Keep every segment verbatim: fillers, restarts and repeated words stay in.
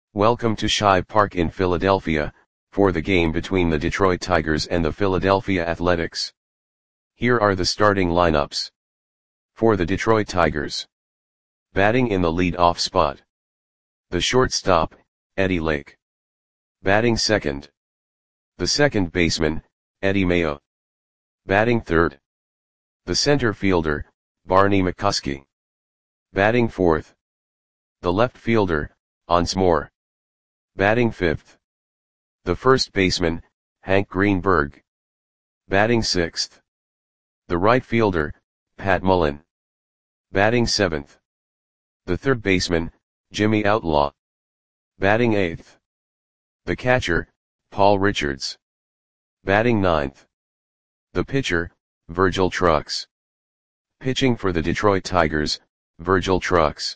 Welcome to Shibe Park in Philadelphia, for the game between the Detroit Tigers and the Philadelphia Athletics. Here are the starting lineups. For the Detroit Tigers. Batting in the lead-off spot. The shortstop, Eddie Lake. Batting second. The second baseman, Eddie Mayo. Batting third. The center fielder, Barney McCuskey. Batting fourth. The left fielder, Once Moore. Batting fifth. The first baseman, Hank Greenberg. Batting sixth. The right fielder, Pat Mullen. Batting seventh. The third baseman, Jimmy Outlaw. Batting eighth. The catcher, Paul Richards. Batting ninth. The pitcher, Virgil Trucks. Pitching for the Detroit Tigers, Virgil Trucks.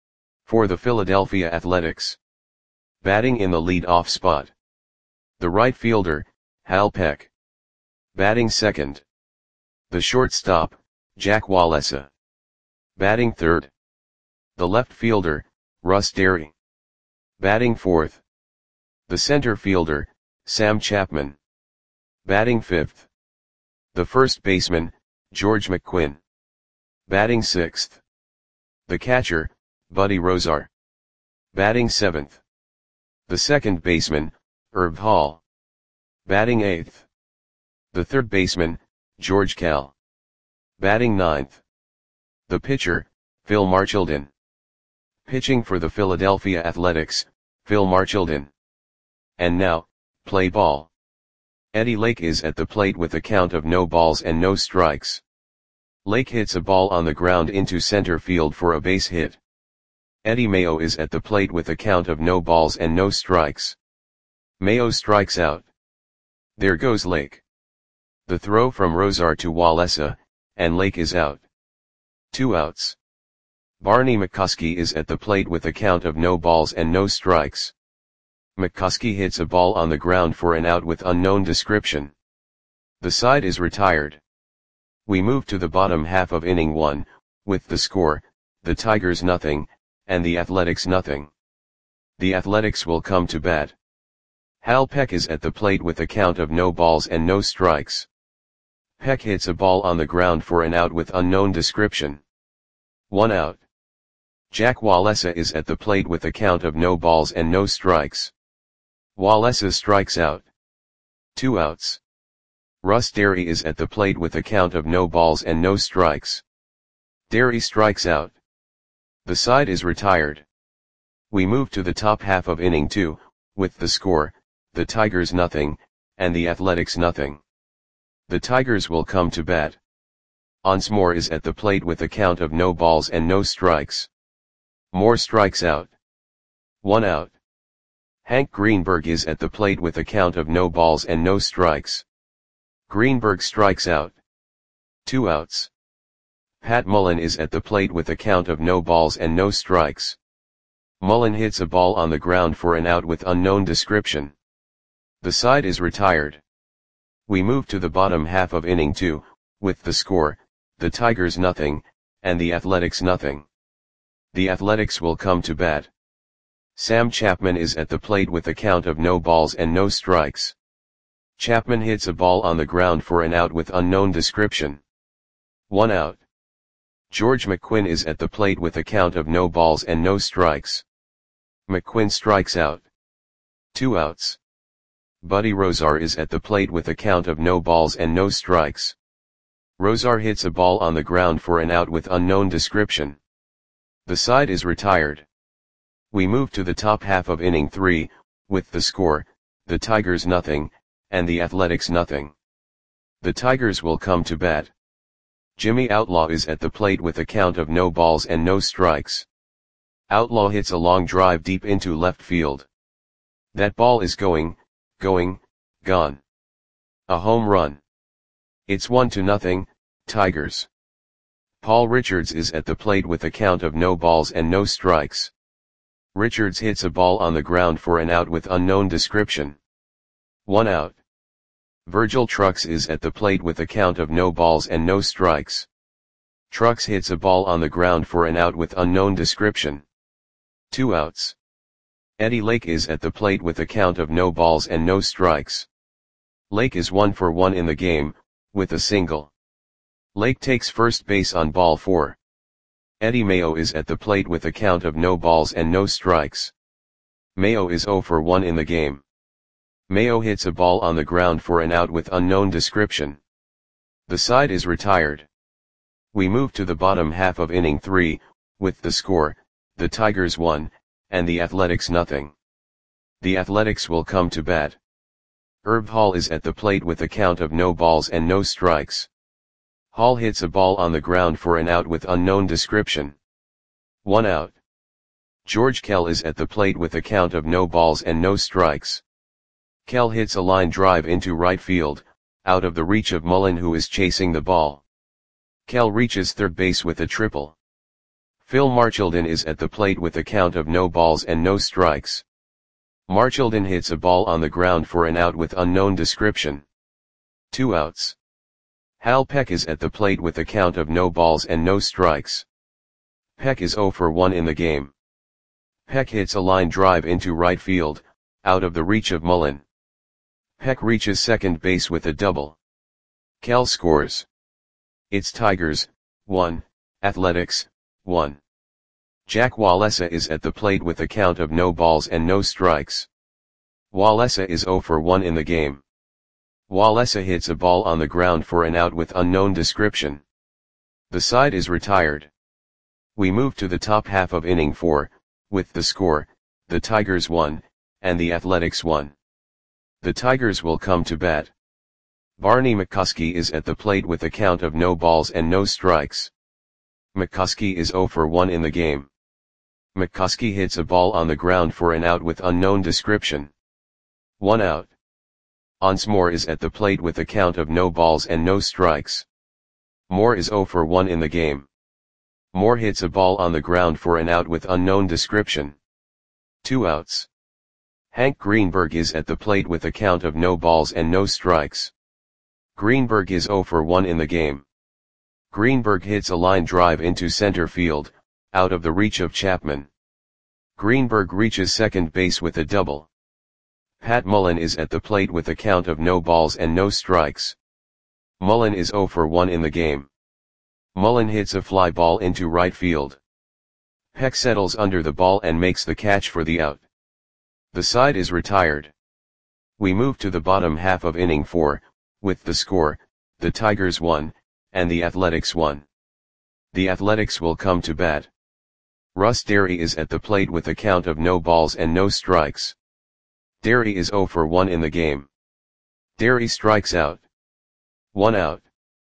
For the Philadelphia Athletics. Batting in the lead-off spot. The right fielder, Hal Peck. Batting second. The shortstop, Jack Wallesa. Batting third. The left fielder, Russ Derry. Batting fourth. The center fielder, Sam Chapman. Batting fifth. The first baseman, George McQuinn. Batting sixth. The catcher, Buddy Rozar. Batting seventh. The second baseman, Herb Hall. Batting eighth. The third baseman, George Kell. Batting ninth. The pitcher, Phil Marchildon. Pitching for the Philadelphia Athletics, Phil Marchildon. And now, play ball. Eddie Lake is at the plate with a count of no balls and no strikes. Lake hits a ball on the ground into center field for a base hit. Eddie Mayo is at the plate with a count of no balls and no strikes. Mayo strikes out. There goes Lake. The throw from Rozar to Wallesa, and Lake is out. Two outs. Barney McCuskey is at the plate with a count of no balls and no strikes. McCuskey hits a ball on the ground for an out with unknown description. The side is retired. We move to the bottom half of inning one, with the score, the Tigers nothing, and the Athletics nothing. The Athletics will come to bat. Hal Peck is at the plate with a count of no balls and no strikes. Peck hits a ball on the ground for an out with unknown description. One out. Jack Wallesa is at the plate with a count of no balls and no strikes. Wallesa strikes out. Two outs. Russ Derry is at the plate with a count of no balls and no strikes. Derry strikes out. The side is retired. We move to the top half of inning two, with the score, the Tigers nothing, and the Athletics nothing. The Tigers will come to bat. Once Moore is at the plate with a count of no balls and no strikes. Moore strikes out. One out. Hank Greenberg is at the plate with a count of no balls and no strikes. Greenberg strikes out. Two outs. Pat Mullen is at the plate with a count of no balls and no strikes. Mullen hits a ball on the ground for an out with unknown description. The side is retired. We move to the bottom half of inning two, with the score, the Tigers nothing, and the Athletics nothing. The Athletics will come to bat. Sam Chapman is at the plate with a count of no balls and no strikes. Chapman hits a ball on the ground for an out with unknown description. One out. George McQuinn is at the plate with a count of no balls and no strikes. McQuinn strikes out. Two outs. Buddy Rozar is at the plate with a count of no balls and no strikes. Rozar hits a ball on the ground for an out with unknown description. The side is retired. We move to the top half of inning three, with the score, the Tigers nothing, and the Athletics nothing. The Tigers will come to bat. Jimmy Outlaw is at the plate with a count of no balls and no strikes. Outlaw hits a long drive deep into left field. That ball is going, going, gone. A home run. It's one to nothing, Tigers. Paul Richards is at the plate with a count of no balls and no strikes. Richards hits a ball on the ground for an out with unknown description. One out. Virgil Trucks is at the plate with a count of no balls and no strikes. Trucks hits a ball on the ground for an out with unknown description. Two outs. Eddie Lake is at the plate with a count of no balls and no strikes. Lake is one for one in the game, with a single. Lake takes first base on ball four. Eddie Mayo is at the plate with a count of no balls and no strikes. Mayo is zero for one in the game. Mayo hits a ball on the ground for an out with unknown description. The side is retired. We move to the bottom half of inning three, with the score, the Tigers one, and the Athletics nothing. The Athletics will come to bat. Herb Hall is at the plate with a count of no balls and no strikes. Hall hits a ball on the ground for an out with unknown description. One out. George Kell is at the plate with a count of no balls and no strikes. Kell hits a line drive into right field, out of the reach of Mullen, who is chasing the ball. Kell reaches third base with a triple. Phil Marchildon is at the plate with a count of no balls and no strikes. Marchildon hits a ball on the ground for an out with unknown description. Two outs. Hal Peck is at the plate with a count of no balls and no strikes. Peck is zero for one in the game. Peck hits a line drive into right field, out of the reach of Mullen. Peck reaches second base with a double. Kell scores. It's Tigers, one, Athletics, one. Jack Walesa is at the plate with a count of no balls and no strikes. Walesa is zero for one in the game. Walesa hits a ball on the ground for an out with unknown description. The side is retired. We move to the top half of inning four, with the score, the Tigers one, and the Athletics one. The Tigers will come to bat. Barney McCuskey is at the plate with a count of no balls and no strikes. McCuskey is zero for one in the game. McCuskey hits a ball on the ground for an out with unknown description. One out. Once Moore is at the plate with a count of no balls and no strikes. Moore is zero for one in the game. Moore hits a ball on the ground for an out with unknown description. Two outs. Hank Greenberg is at the plate with a count of no balls and no strikes. Greenberg is zero for one in the game. Greenberg hits a line drive into center field, out of the reach of Chapman. Greenberg reaches second base with a double. Pat Mullen is at the plate with a count of no balls and no strikes. Mullen is zero for one in the game. Mullen hits a fly ball into right field. Peck settles under the ball and makes the catch for the out. The side is retired. We move to the bottom half of inning four, with the score, the Tigers one, and the Athletics one. The Athletics will come to bat. Russ Derry is at the plate with a count of no balls and no strikes. Derry is zero for one in the game. Derry strikes out. One out.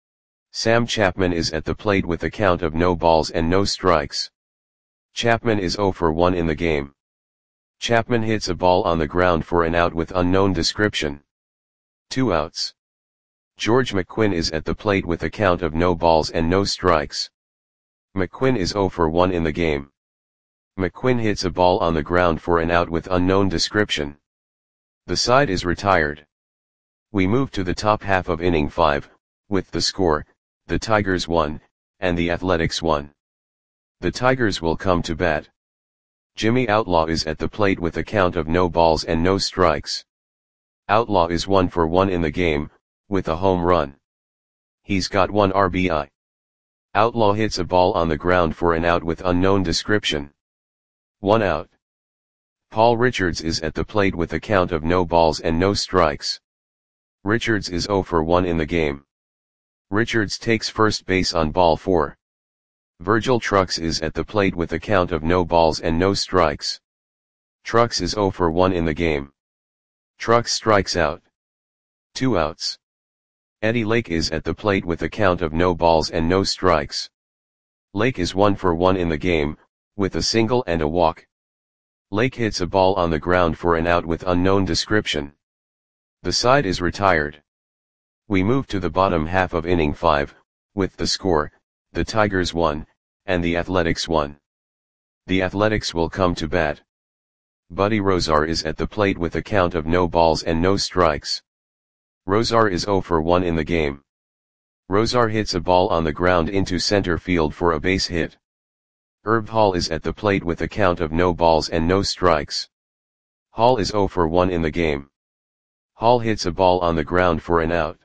Sam Chapman is at the plate with a count of no balls and no strikes. Chapman is zero for one in the game. Chapman hits a ball on the ground for an out with unknown description. Two outs. George McQuinn is at the plate with a count of no balls and no strikes. McQuinn is zero for one in the game. McQuinn hits a ball on the ground for an out with unknown description. The side is retired. We move to the top half of inning five, with the score, the Tigers one, and the Athletics one. The Tigers will come to bat. Jimmy Outlaw is at the plate with a count of no balls and no strikes. Outlaw is one for one in the game, with a home run. He's got one R B I. Outlaw hits a ball on the ground for an out with unknown description. One out. Paul Richards is at the plate with a count of no balls and no strikes. Richards is zero for one in the game. Richards takes first base on ball four. Virgil Trucks is at the plate with a count of no balls and no strikes. Trucks is zero for one in the game. Trucks strikes out. Two outs. Eddie Lake is at the plate with a count of no balls and no strikes. Lake is one for one in the game, with a single and a walk. Lake hits a ball on the ground for an out with unknown description. The side is retired. We move to the bottom half of inning five, with the score, the Tigers one, and the Athletics one. The Athletics will come to bat. Buddy Rozar is at the plate with a count of no balls and no strikes. Rozar is zero for one in the game. Rozar hits a ball on the ground into center field for a base hit. Herb Hall is at the plate with a count of no balls and no strikes. Hall is zero for one in the game. Hall hits a ball on the ground for an out.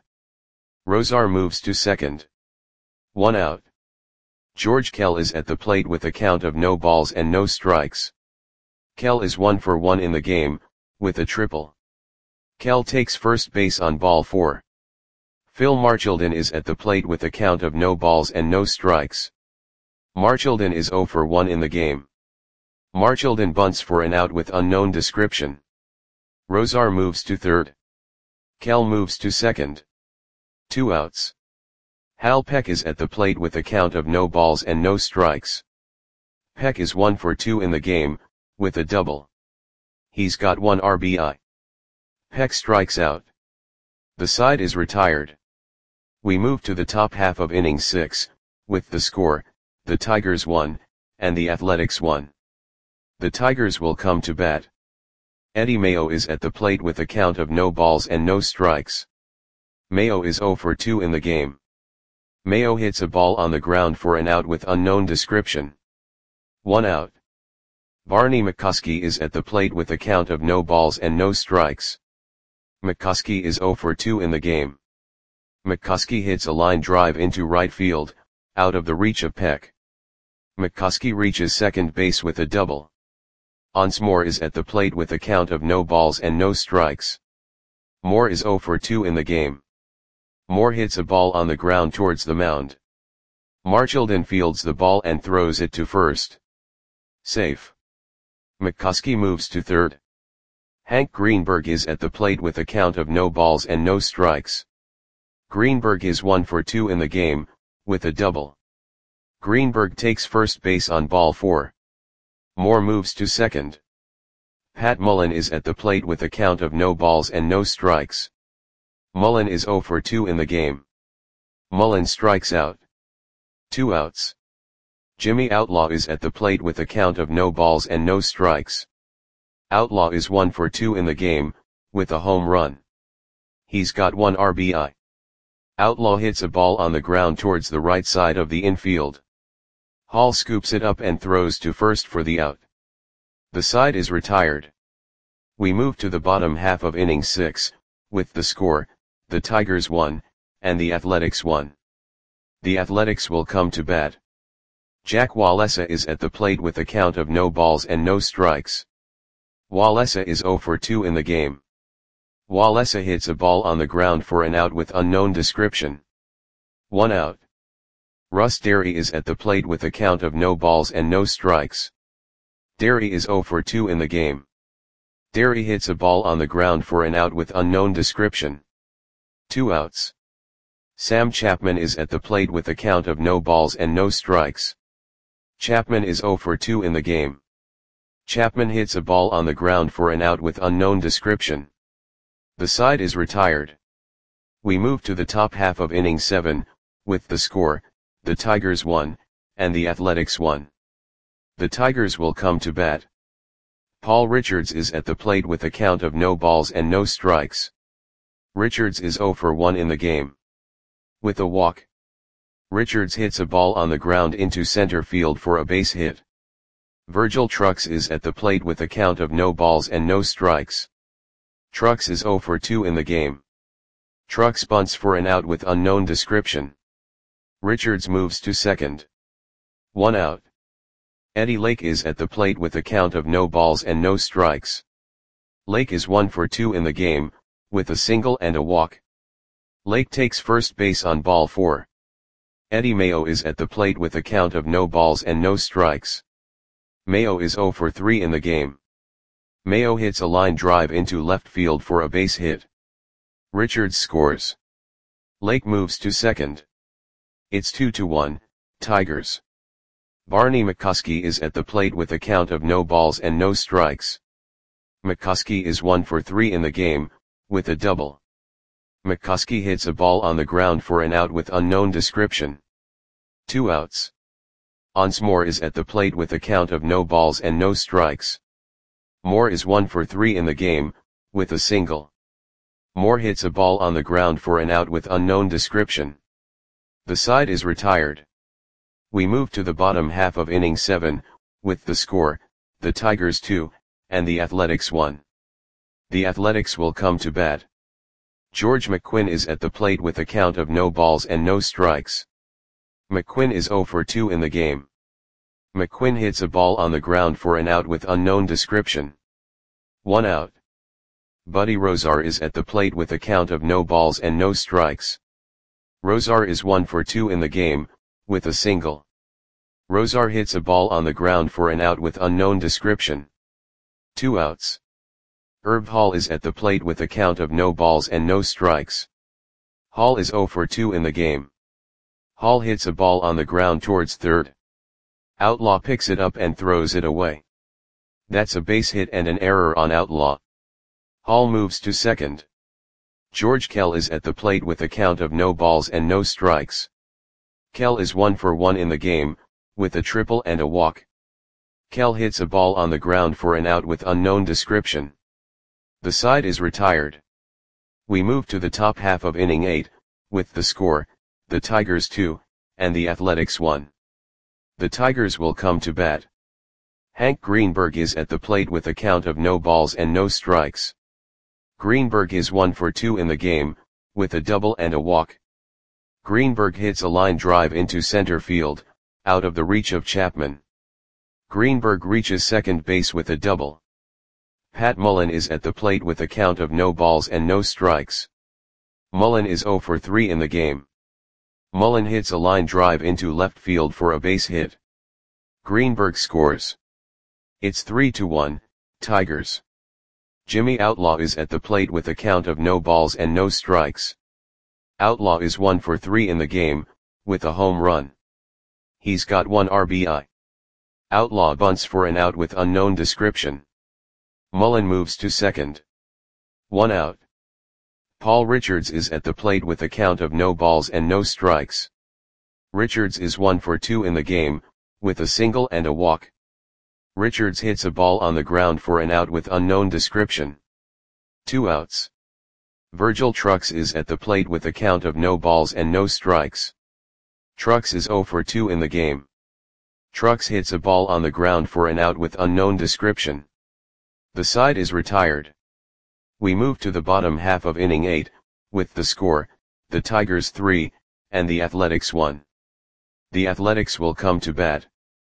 Rosar moves to second. One out. George Kell is at the plate with a count of no balls and no strikes. Kell is one for one in the game, with a triple. Kell takes first base on ball four. Phil Marchildon is at the plate with a count of no balls and no strikes. Marchildon is zero for one in the game. Marchildon bunts for an out with unknown description. Rosar moves to third. Kell moves to second. Two outs. Hal Peck is at the plate with a count of no balls and no strikes. Peck is one for two in the game, with a double. He's got one R B I. Peck strikes out. The side is retired. We move to the top half of inning six, with the score, the Tigers won, and the Athletics won. The Tigers will come to bat. Eddie Mayo is at the plate with a count of no balls and no strikes. Mayo is zero for two in the game. Mayo hits a ball on the ground for an out with unknown description. One out. Barney McCuskey is at the plate with a count of no balls and no strikes. McCuskey is zero for two in the game. McCuskey hits a line drive into right field, out of the reach of Peck. McCuskey reaches second base with a double. Once Moore is at the plate with a count of no balls and no strikes. Moore is zero for two in the game. Moore hits a ball on the ground towards the mound. Marchildon fields the ball and throws it to first. Safe. McCuskey moves to third. Hank Greenberg is at the plate with a count of no balls and no strikes. Greenberg is one for two in the game, with a double. Greenberg takes first base on ball four. Moore moves to second. Pat Mullen is at the plate with a count of no balls and no strikes. Mullen is zero for two in the game. Mullen strikes out. Two outs. Jimmy Outlaw is at the plate with a count of no balls and no strikes. Outlaw is one for two in the game, with a home run. He's got one R B I. Outlaw hits a ball on the ground towards the right side of the infield. Hall scoops it up and throws to first for the out. The side is retired. We move to the bottom half of inning six, with the score, the Tigers won, and the Athletics won. The Athletics will come to bat. Jack Walesa is at the plate with a count of no balls and no strikes. Walesa is zero for two in the game. Walesa hits a ball on the ground for an out with unknown description. One out. Russ Derry is at the plate with a count of no balls and no strikes. Derry is zero for two in the game. Derry hits a ball on the ground for an out with unknown description. Two outs. Sam Chapman is at the plate with a count of no balls and no strikes. Chapman is zero for two in the game. Chapman hits a ball on the ground for an out with unknown description. The side is retired. We move to the top half of inning seven, with the score, the Tigers won, and the Athletics won. The Tigers will come to bat. Paul Richards is at the plate with a count of no balls and no strikes. Richards is zero for one in the game. With a walk. Richards hits a ball on the ground into center field for a base hit. Virgil Trucks is at the plate with a count of no balls and no strikes. Trucks is zero for two in the game. Trucks bunts for an out with unknown description. Richards moves to second. One out. Eddie Lake is at the plate with a count of no balls and no strikes. Lake is one for two in the game, with a single and a walk. Lake takes first base on ball four. Eddie Mayo is at the plate with a count of no balls and no strikes. Mayo is zero for three in the game. Mayo hits a line drive into left field for a base hit. Richards scores. Lake moves to second. It's two to one, Tigers. Barney McCuskey is at the plate with a count of no balls and no strikes. McCuskey is one for three in the game, with a double. McCuskey hits a ball on the ground for an out with unknown description. Two outs. Once Moore is at the plate with a count of no balls and no strikes. Moore is one for three in the game, with a single. Moore hits a ball on the ground for an out with unknown description. The side is retired. We move to the bottom half of inning seven, with the score, the Tigers two, and the Athletics one. The Athletics will come to bat. George McQuinn is at the plate with a count of no balls and no strikes. McQuinn is zero for two in the game. McQuinn hits a ball on the ground for an out with unknown description. One out. Buddy Rozar is at the plate with a count of no balls and no strikes. Rozar is one for two in the game, with a single. Rozar hits a ball on the ground for an out with unknown description. Two outs. Herb Hall is at the plate with a count of no balls and no strikes. Hall is zero for two in the game. Hall hits a ball on the ground towards third. Outlaw picks it up and throws it away. That's a base hit and an error on Outlaw. Hall moves to second. George Kell is at the plate with a count of no balls and no strikes. Kell is one for one in the game, with a triple and a walk. Kell hits a ball on the ground for an out with unknown description. The side is retired. We move to the top half of inning eight, with the score, the Tigers two, and the Athletics one. The Tigers will come to bat. Hank Greenberg is at the plate with a count of no balls and no strikes. Greenberg is one for two in the game, with a double and a walk. Greenberg hits a line drive into center field, out of the reach of Chapman. Greenberg reaches second base with a double. Pat Mullen is at the plate with a count of no balls and no strikes. Mullen is zero for three in the game. Mullen hits a line drive into left field for a base hit. Greenberg scores. It's three to one, Tigers. Jimmy Outlaw is at the plate with a count of no balls and no strikes. Outlaw is one for three in the game, with a home run. He's got one R B I. Outlaw bunts for an out with unknown description. Mullen moves to second. One out. Paul Richards is at the plate with a count of no balls and no strikes. Richards is one for two in the game, with a single and a walk. Richards hits a ball on the ground for an out with unknown description. Two outs. Virgil Trucks is at the plate with a count of no balls and no strikes. Trucks is zero for two in the game. Trucks hits a ball on the ground for an out with unknown description. The side is retired. We move to the bottom half of inning eight, with the score, the Tigers three, and the Athletics one. The Athletics will come to bat.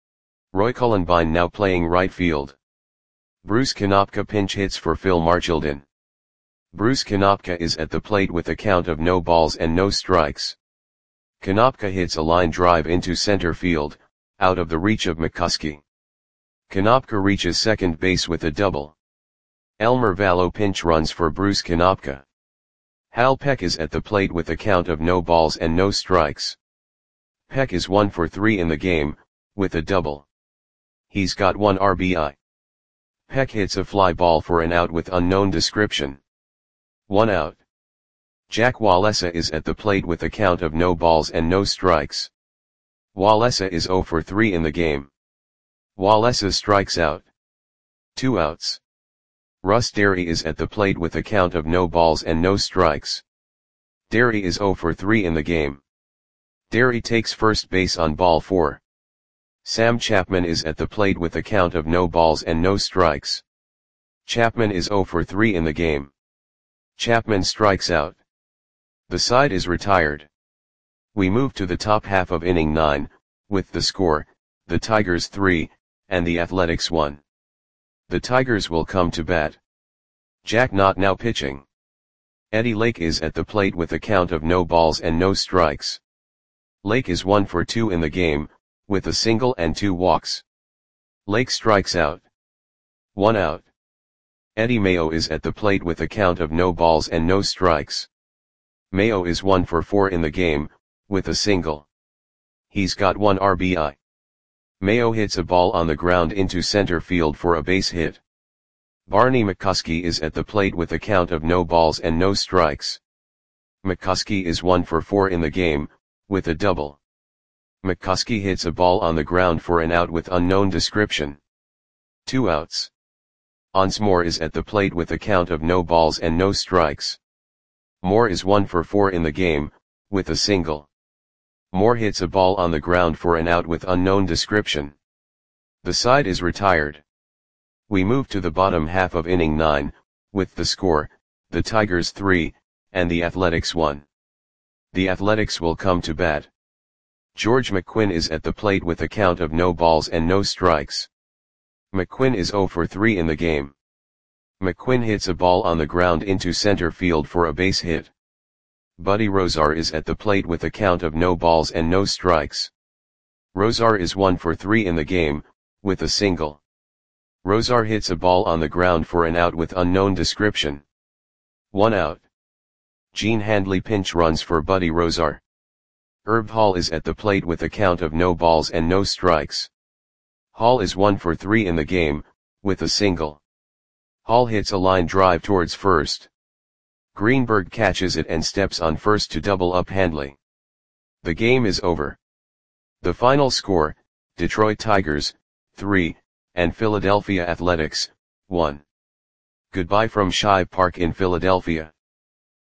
Roy Cullenbine now playing right field. Bruce Konopka pinch hits for Phil Marchildon. Bruce Konopka is at the plate with a count of no balls and no strikes. Konopka hits a line drive into center field, out of the reach of McCuskey. Konopka reaches second base with a double. Elmer Vallow pinch runs for Bruce Konopka. Hal Peck is at the plate with a count of no balls and no strikes. Peck is one for three in the game, with a double. He's got one R B I. Peck hits a fly ball for an out with unknown description. One out. Jack Walesa is at the plate with a count of no balls and no strikes. Walesa is zero for three in the game. Walesa strikes out. Two outs. Russ Derry is at the plate with a count of no balls and no strikes. Derry is zero for three in the game. Derry takes first base on ball four. Sam Chapman is at the plate with a count of no balls and no strikes. Chapman is zero for three in the game. Chapman strikes out. The side is retired. We move to the top half of inning nine, with the score, the Tigers three, and the Athletics one. The Tigers will come to bat. Jack Knott now pitching. Eddie Lake is at the plate with a count of no balls and no strikes. Lake is one for two in the game, with a single and two walks. Lake strikes out. One out. Eddie Mayo is at the plate with a count of no balls and no strikes. Mayo is one for four in the game, with a single. He's got one R B I. Mayo hits a ball on the ground into center field for a base hit. Barney McCuskey is at the plate with a count of no balls and no strikes. McCuskey is one for four in the game, with a double. McCuskey hits a ball on the ground for an out with unknown description. Two outs. Ons Moore is at the plate with a count of no balls and no strikes. Moore is one for four in the game, with a single. Moore hits a ball on the ground for an out with unknown description. The side is retired. We move to the bottom half of inning nine, with the score, the Tigers three, and the Athletics one. The Athletics will come to bat. George McQuinn is at the plate with a count of no balls and no strikes. McQuinn is zero for three in the game. McQuinn hits a ball on the ground into center field for a base hit. Buddy Rozar is at the plate with a count of no balls and no strikes. Rozar is one for three in the game, with a single. Rozar hits a ball on the ground for an out with unknown description. One out. Gene Handley pinch runs for Buddy Rozar. Herb Hall is at the plate with a count of no balls and no strikes. Hall is one for three in the game, with a single. Hall hits a line drive towards first. Greenberg catches it and steps on first to double up Handley. The game is over. The final score, Detroit Tigers, three, and Philadelphia Athletics, one. Goodbye from Shive Park in Philadelphia.